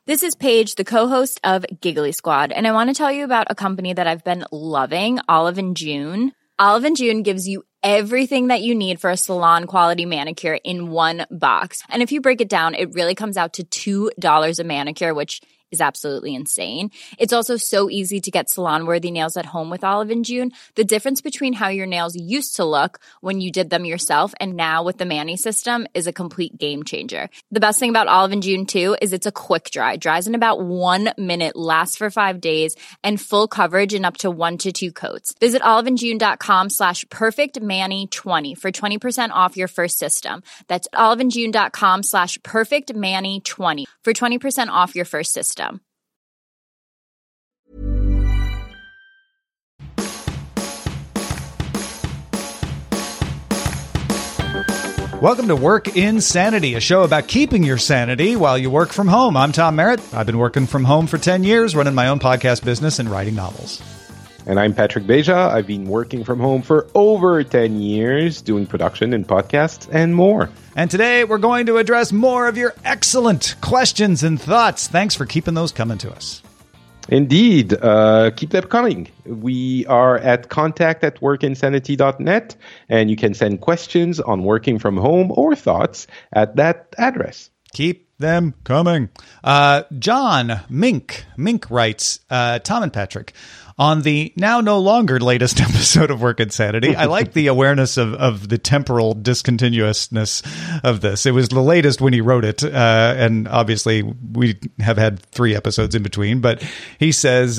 This is Paige, the co-host of Giggly Squad, and I want to tell you about a company that I've been loving, Olive & June. Olive & June gives you everything that you need for a salon-quality manicure in one box. And if you break it down, it really comes out to $2 a manicure, which is absolutely insane. It's also so easy to get salon-worthy nails at home with Olive & June. The difference between how your nails used to look when you did them yourself and now with the Mani system is a complete game changer. The best thing about Olive & June, too, is it's a quick dry. Dries in about 1 minute, lasts for 5 days, and full coverage in up to 1 to 2 coats. Visit oliveandjune.com/perfectmani20 for 20% off your first system. That's oliveandjune.com/perfectmani20 for 20% off your first system. Welcome to Work Insanity, a show about keeping your sanity while you work from home. I'm Tom Merritt. I've been working from home for 10 years, running my own podcast business and writing novels. And I'm Patrick Beja. I've been working from home for over 10 years, doing production and podcasts and more. And today we're going to address more of your excellent questions and thoughts. Thanks for keeping those coming to us. Indeed. Keep them coming. We are at contact@workinsanity.net, and you can send questions on working from home or thoughts at that address. Keep them coming. John Mink writes, Tom and Patrick, on the now no longer latest episode of Work Insanity, I like the awareness of the temporal discontinuousness of this. It was the latest when he wrote it, and obviously we have had 3 episodes in between, but he says,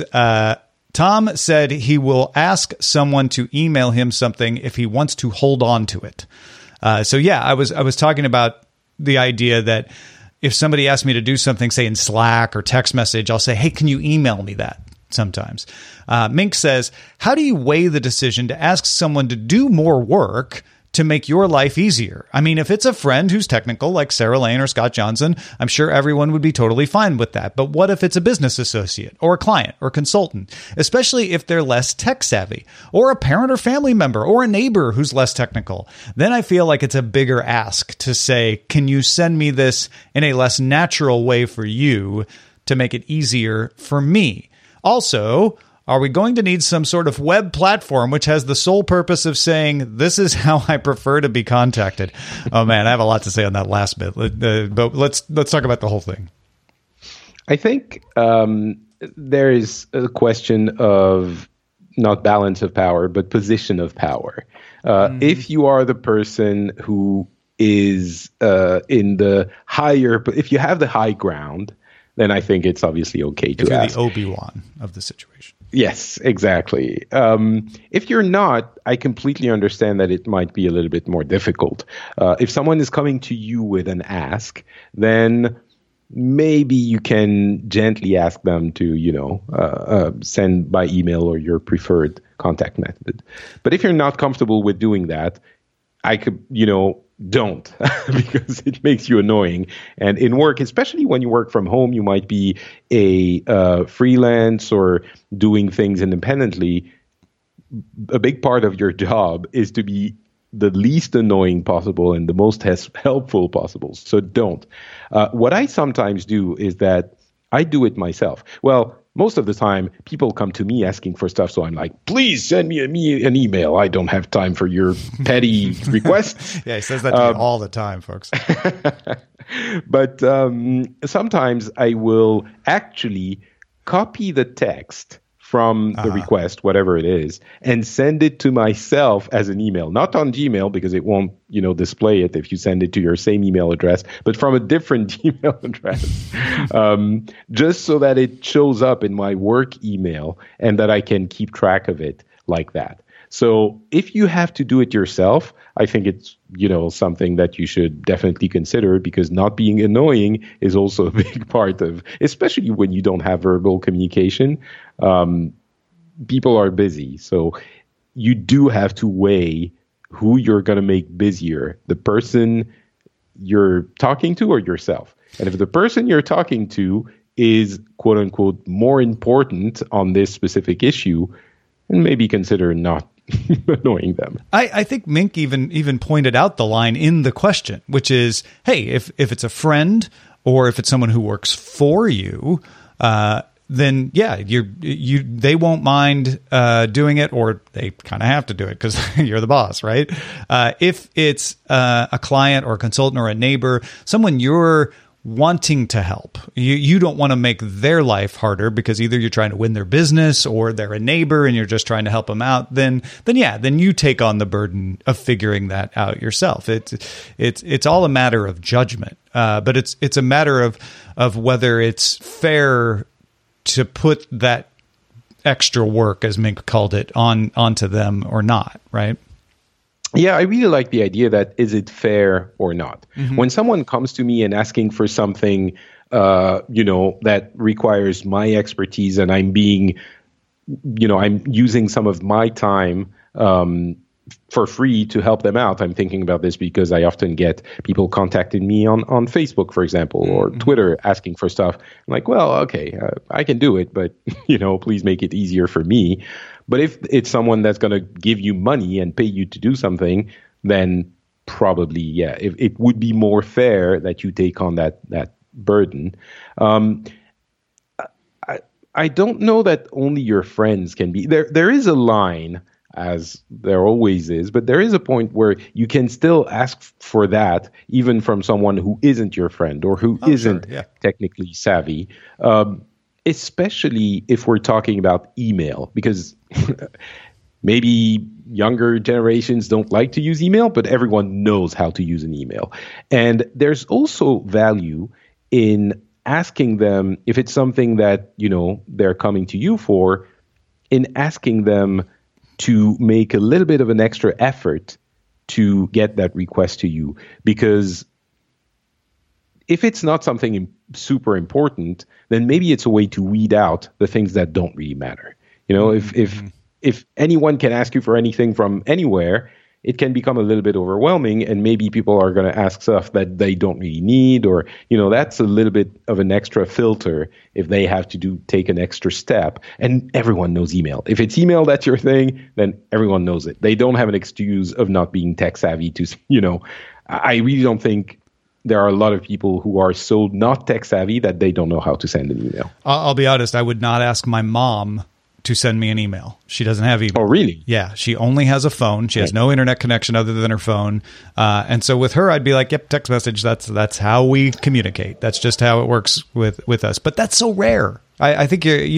Tom said he will ask someone to email him something if he wants to hold on to it. So yeah, I was talking about the idea that if somebody asks me to do something, say in Slack or text message, I'll say, hey, can you email me that? Sometimes. Mink says, how do you weigh the decision to ask someone to do more work to make your life easier? I mean, if it's a friend who's technical, like Sarah Lane or Scott Johnson, I'm sure everyone would be totally fine with that. But what if it's a business associate or a client or consultant, especially if they're less tech savvy, or a parent or family member or a neighbor who's less technical? Then I feel like it's a bigger ask to say, can you send me this in a less natural way for you to make it easier for me? Also, are we going to need some sort of web platform which has the sole purpose of saying, this is how I prefer to be contacted? Oh, man, I have a lot to say on that last bit. But let's talk about the whole thing. I think there is a question of not balance of power, but position of power. If you are the person who is in the higher, if you have the high ground, then I think it's obviously okay to ask. If you're the Obi-Wan of the situation. Yes, exactly. If you're not, I completely understand that it might be a little bit more difficult. If someone is coming to you with an ask, then maybe you can gently ask them to, send by email or your preferred contact method. But if you're not comfortable with doing that, I could, don't, because it makes you annoying. And in work, especially when you work from home, you might be a freelance or doing things independently. A big part of your job is to be the least annoying possible and the most helpful possible. So don't. What I sometimes do is that I do it myself. Well, most of the time, people come to me asking for stuff, so I'm like, please send me an email. I don't have time for your petty request. Yeah, he says that to me all the time, folks. But sometimes I will actually copy the text from the request, whatever it is, and send it to myself as an email. Not on Gmail, because it won't, display it if you send it to your same email address, but from a different email address, just so that it shows up in my work email and that I can keep track of it like that. So if you have to do it yourself, I think it's, something that you should definitely consider, because not being annoying is also a big part of, especially when you don't have verbal communication. People are busy. So you do have to weigh who you're going to make busier, the person you're talking to or yourself. And if the person you're talking to is, quote unquote, more important on this specific issue, then maybe consider not annoying them. I think Mink even pointed out the line in the question, which is, hey, if it's a friend or if it's someone who works for you, then yeah, they won't mind doing it, or they kind of have to do it because you're the boss, right? If it's a client or a consultant or a neighbor, someone you're wanting to help, you don't want to make their life harder because either you're trying to win their business or they're a neighbor and you're just trying to help them out. Then you take on the burden of figuring that out yourself. It's all a matter of judgment, but it's a matter of whether it's fair to put that extra work, as Mink called it, onto them or not, right? Yeah, I really like the idea that is it fair or not? Mm-hmm. When someone comes to me and asking for something, that requires my expertise, and I'm using some of my time for free to help them out. I'm thinking about this because I often get people contacting me on Facebook, for example, or Twitter asking for stuff. I'm like, well, okay, I can do it, but, please make it easier for me. But if it's someone that's going to give you money and pay you to do something, then probably, yeah, it would be more fair that you take on that burden. I don't know that only your friends can be there. There is a line, as there always is, but there is a point where you can still ask for that, even from someone who isn't your friend or who isn't technically savvy, especially if we're talking about email, because maybe younger generations don't like to use email, but everyone knows how to use an email. And there's also value in asking them, if it's something that, they're coming to you for, in asking them to make a little bit of an extra effort to get that request to you. Because if it's not something super important, then maybe it's a way to weed out the things that don't really matter. If anyone can ask you for anything from anywhere, it can become a little bit overwhelming, and maybe people are going to ask stuff that they don't really need, or, that's a little bit of an extra filter if they have to take an extra step. And everyone knows email. If it's email that's your thing, then everyone knows it. They don't have an excuse of not being tech savvy I really don't think there are a lot of people who are so not tech savvy that they don't know how to send an email. I'll be honest, I would not ask my mom to send me an email. She doesn't have email. Oh, really? Yeah. She only has a phone. She has no internet connection other than her phone. And so with her, I'd be like, yep, text message. That's how we communicate. That's just how it works with us. But that's so rare. I think you're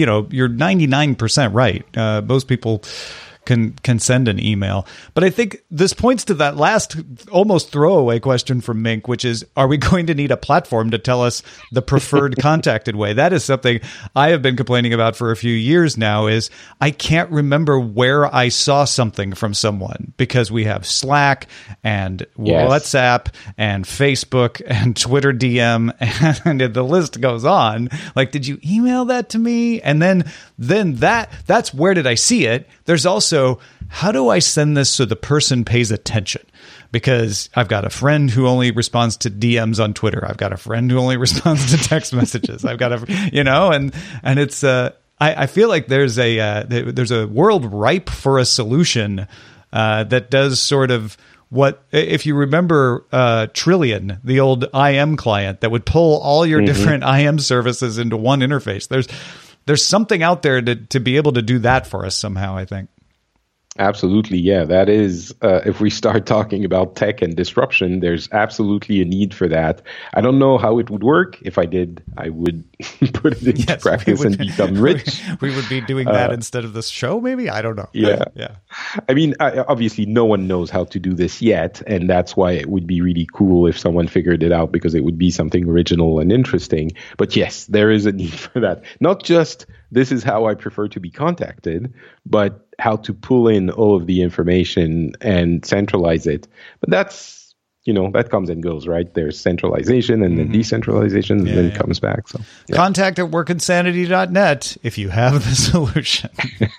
99% right. Most people can send an email. But I think this points to that last almost throwaway question from Mink, which is, are we going to need a platform to tell us the preferred contacted way? That is something I have been complaining about for a few years now, is I can't remember where I saw something from someone, because we have Slack and WhatsApp and Facebook and Twitter DM, and the list goes on. Like, did you email that to me? And then that's where did I see it? There's also, how do I send this so the person pays attention? Because I've got a friend who only responds to DMs on Twitter. I've got a friend who only responds to text messages. I've got and it's, I feel like there's a world ripe for a solution that does sort of what, if you remember Trillian, the old IM client that would pull all your different IM services into one interface. There's something out there to be able to do that for us somehow, I think. Absolutely. Yeah, that is, if we start talking about tech and disruption, there's absolutely a need for that. I don't know how it would work. If I did, I would put it into practice and become rich. We would be doing that instead of this show, maybe? I don't know. Yeah. I mean, obviously, no one knows how to do this yet. And that's why it would be really cool if someone figured it out, because it would be something original and interesting. But yes, there is a need for that. Not just this is how I prefer to be contacted, but how to pull in all of the information and centralize it. But that's, that comes and goes, right? There's centralization and then decentralization, and then it comes back. So contact@workinsanity.net if you have the solution.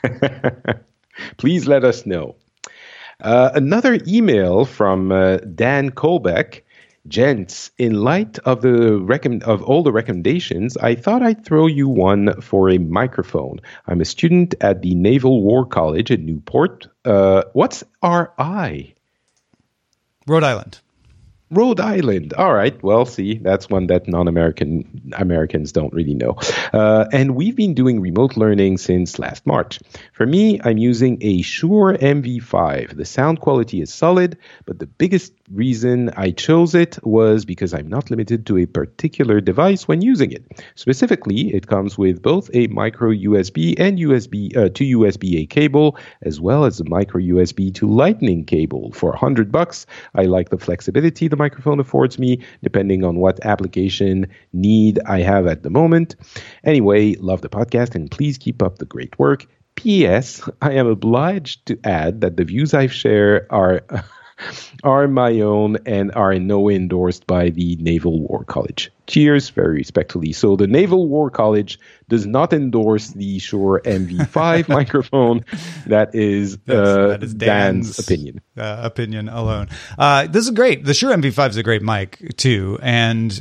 Please let us know. Another email from Dan Kolbeck. Gents, in light of of all the recommendations, I thought I'd throw you one for a microphone. I'm a student at the Naval War College in Newport. What's RI? Rhode Island. Rhode Island. All right. Well, see, that's one that Americans don't really know. And we've been doing remote learning since last March. For me, I'm using a Shure MV5. The sound quality is solid, but the biggest reason I chose it was because I'm not limited to a particular device when using it. Specifically, it comes with both a micro USB and USB to USB-A cable, as well as a micro USB to Lightning cable. For $100, I like the flexibility the microphone affords me, depending on what application need I have at the moment. Anyway, love the podcast, and please keep up the great work. P.S. I am obliged to add that the views I share are my own and are in no way endorsed by the Naval War College. Cheers, very respectfully. So the Naval War College does not endorse the Shure MV5 microphone. That is Dan's opinion. Opinion alone. This is great. The Shure MV5 is a great mic too, and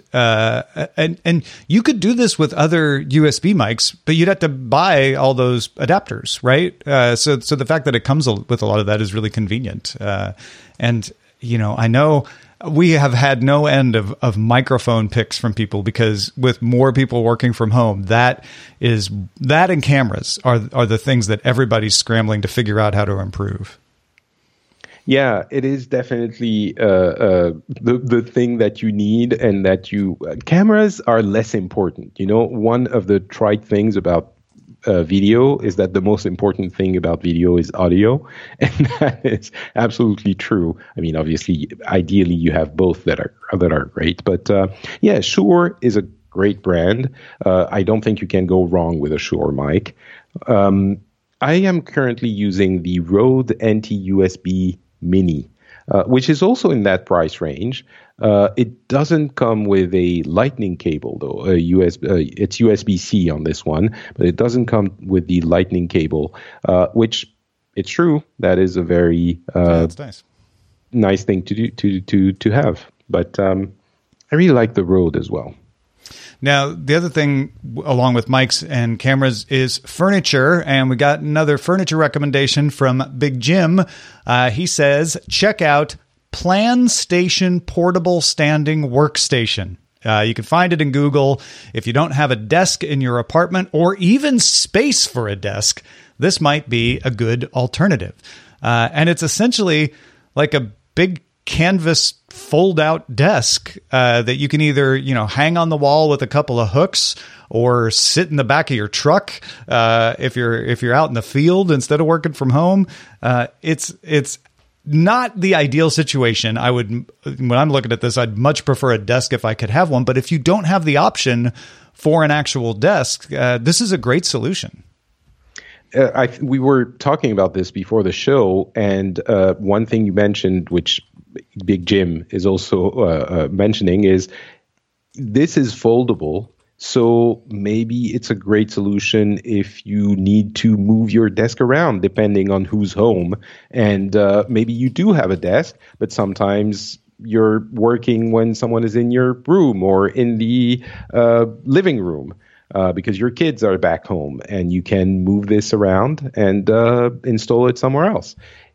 you could do this with other USB mics, but you'd have to buy all those adapters, right? So the fact that it comes with a lot of that is really convenient. And I know we have had no end of microphone picks from people, because with more people working from home, that and cameras are the things that everybody's scrambling to figure out how to improve. Yeah, it is definitely the thing that you need, and that cameras are less important. One of the trite things about video is that the most important thing about video is audio, and that is absolutely true. I mean, obviously, ideally, you have both that are great, but Shure is a great brand. I don't think you can go wrong with a Shure mic. I am currently using the Rode NT-USB Mini, which is also in that price range. It doesn't come with a Lightning cable, though. It's USB-C on this one, but it doesn't come with the Lightning cable, which, it's true, that is a very that's nice thing to have. But I really like the Rode as well. Now, the other thing, along with mics and cameras, is furniture. And we got another furniture recommendation from Big Jim. He says, check out PlanStation Portable Standing Workstation. You can find it in Google. If you don't have a desk in your apartment, or even space for a desk, this might be a good alternative. And it's essentially like a big canvas fold-out desk that you can either hang on the wall with a couple of hooks, or sit in the back of your truck if you're out in the field instead of working from home. It's not the ideal situation. When I'm looking at this, I'd much prefer a desk if I could have one. But if you don't have the option for an actual desk, this is a great solution. We were talking about this before the show, and one thing you mentioned, which Big Jim is also mentioning, is this is foldable. So maybe it's a great solution if you need to move your desk around, depending on who's home. And maybe you do have a desk, but sometimes you're working when someone is in your room or in the living room because your kids are back home, and you can move this around and install it somewhere else.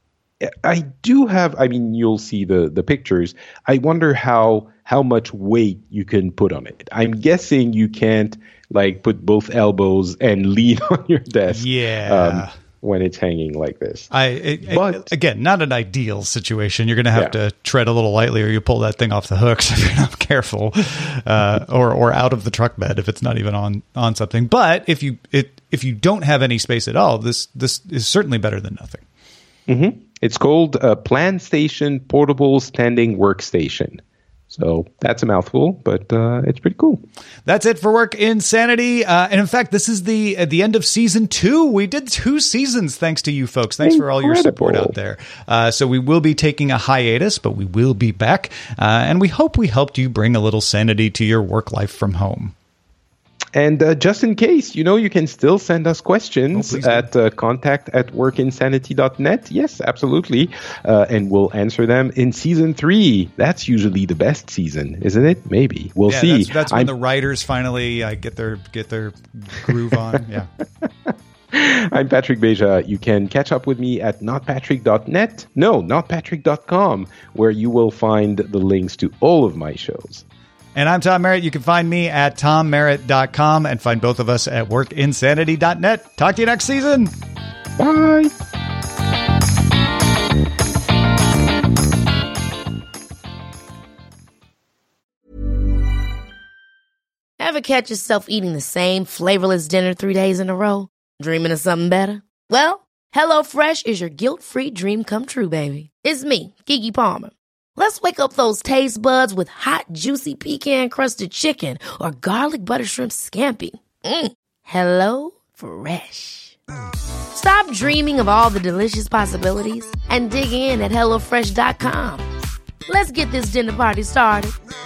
You'll see the pictures. I wonder how much weight you can put on it. I'm guessing you can't put both elbows and lean on your desk. Yeah. When it's hanging like this. But again, not an ideal situation. You're going to have to tread a little lightly, or you pull that thing off the hooks if you're not careful, or out of the truck bed if it's not even on something. But if you don't have any space at all, this is certainly better than nothing. Mm-hmm. It's called PlanStation Portable Standing Workstation. So that's a mouthful, but it's pretty cool. That's it for Work Insanity. And in fact, this is the end of season 2. We did 2 seasons thanks to you folks. Thanks for all your support out there. So we will be taking a hiatus, but we will be back. And we hope we helped you bring a little sanity to your work life from home. And just in case, you can still send us questions at contact@workinsanity.net. Yes, absolutely. And we'll answer them in season 3. That's usually the best season, isn't it? Maybe. We'll see. That's when the writers finally get their groove on. Yeah. I'm Patrick Beja. You can catch up with me at notpatrick.net. No, notpatrick.com, where you will find the links to all of my shows. And I'm Tom Merritt. You can find me at tommerritt.com and find both of us at workinsanity.net. Talk to you next season. Bye. Ever catch yourself eating the same flavorless dinner 3 days in a row? Dreaming of something better? Well, HelloFresh is your guilt-free dream come true, baby. It's me, Keke Palmer. Let's wake up those taste buds with hot, juicy pecan-crusted chicken or garlic butter shrimp scampi. Hello Fresh. Stop dreaming of all the delicious possibilities and dig in at HelloFresh.com. Let's get this dinner party started.